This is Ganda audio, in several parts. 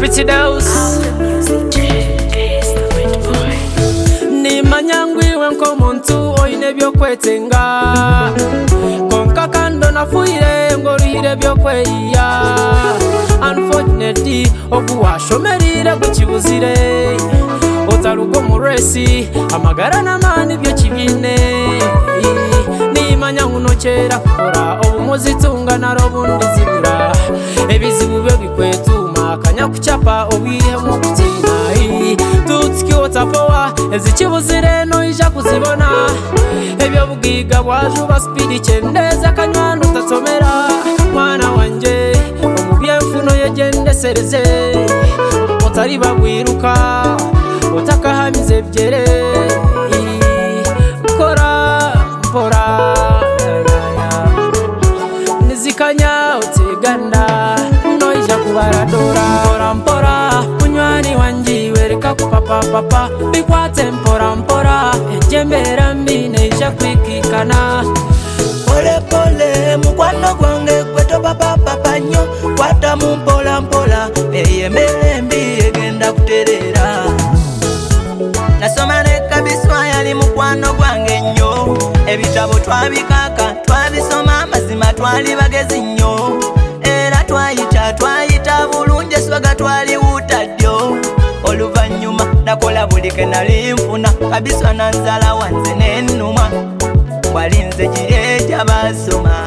Pretty Dose nimanya ngwiwe nk'omuntu oyine byokwetenga konka kando nafuire ng'oruhire byokweyiya unfortunately okuwashomerire gukibuzire otarugo mu resi amagara n'amaani byo kibine nimanya nkunokera kukora obumuzitunga naro bundi zibura ebizibu byo bikwetuma akanya kucapa obwihemu kutina tutsikiotapowa ezikibuzire noija kuzibona ebyo bugiga bwajuba spidi kyendeza akanywano utatomera mwana wanje omubyenfuno yegendesereze otari bagwiruka otakahamiza ebyere kora mpora nizikanya oteganda noija kubaradora mpora mpora munywani wanjiwe reka kupapapapa bikwate mpora mpora ejembera mbi neija kwikikana pole pole mukwano gwange kweto papapapa nnyo kwata mu mpola mpola eyembera embi egenda kuterera nasoma ne kabiswa yali mukwano gwange nnyo ebitabo twabikaka twabisoma amazima twali bagezi nnyo era twayita bulungi eswaga twaliwuta ddyo oluvannyuma nakola buli ke nali nfuna kabiswa nanzala wanze n'ennuma walinze giri egyabasoma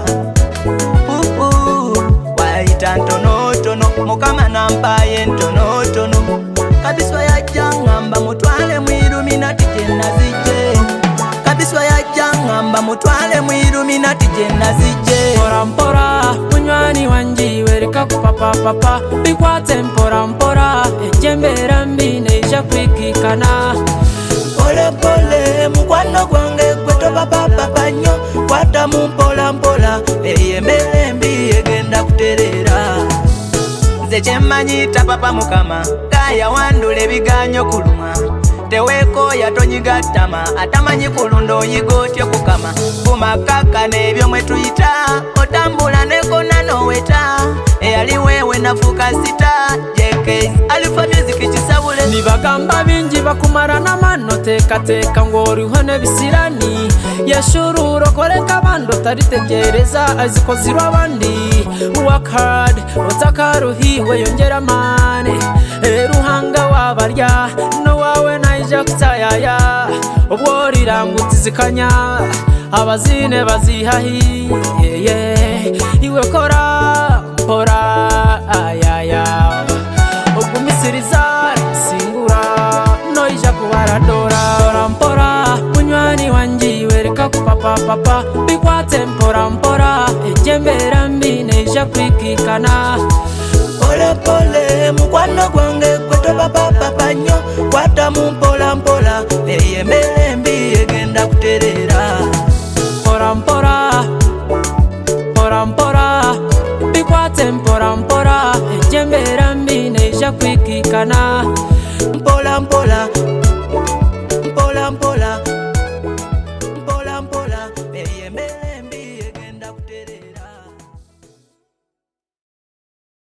wayita ntonotono mukama nampaye ntonotono kabiswa yajja ngamba mutwale mu Illuminati gye nazijje kabiswa yajja ngamba mutwale mu Illuminati gye nazijje mpora mpora munywani wanjiwe reka kupapapapa bikwate mpora mpora ejembera mbi neija kwikikana pole pole mukwano gwange kweto papapapa nnyo kwata mu mpola mpola eyembera embi egenda kuterera nze kyemmanyita papa mukama gayawandula ebiganyo kuluma teweekooya tonyigattama atamanyi kulunda oyiga otyo kukama kumakaka n'ebyo mwe tuyita otambula nekona noweta eyali weewe nafuuka sita jekes alifa music kisabule nibagamba bingi bakumara n'amano teekateeka ng'oriho n'ebisirani yeshururo koreka abandi otaritegereza azikozirwa abandi work hard otakaruhiwe yongera amani eruhanga wabarya nowawe naija kutayaya obworira ngutizikanya abazine bazihahi iwe kora mpora ayaya ogumisiriza singura noija kubaradora mpora mpora munywani wanjiwe reka kupapapapa bikwate mpora mpora ejembera mbi neija kwikikana pole pole mukwano gwange kweto papapapa nnyo kwata mu mpola mpola eyembera embi egenda kuterera mpora mpora mpora mpora bikwate mpora mpora ejembera mbi neija kwikikana mpola mpola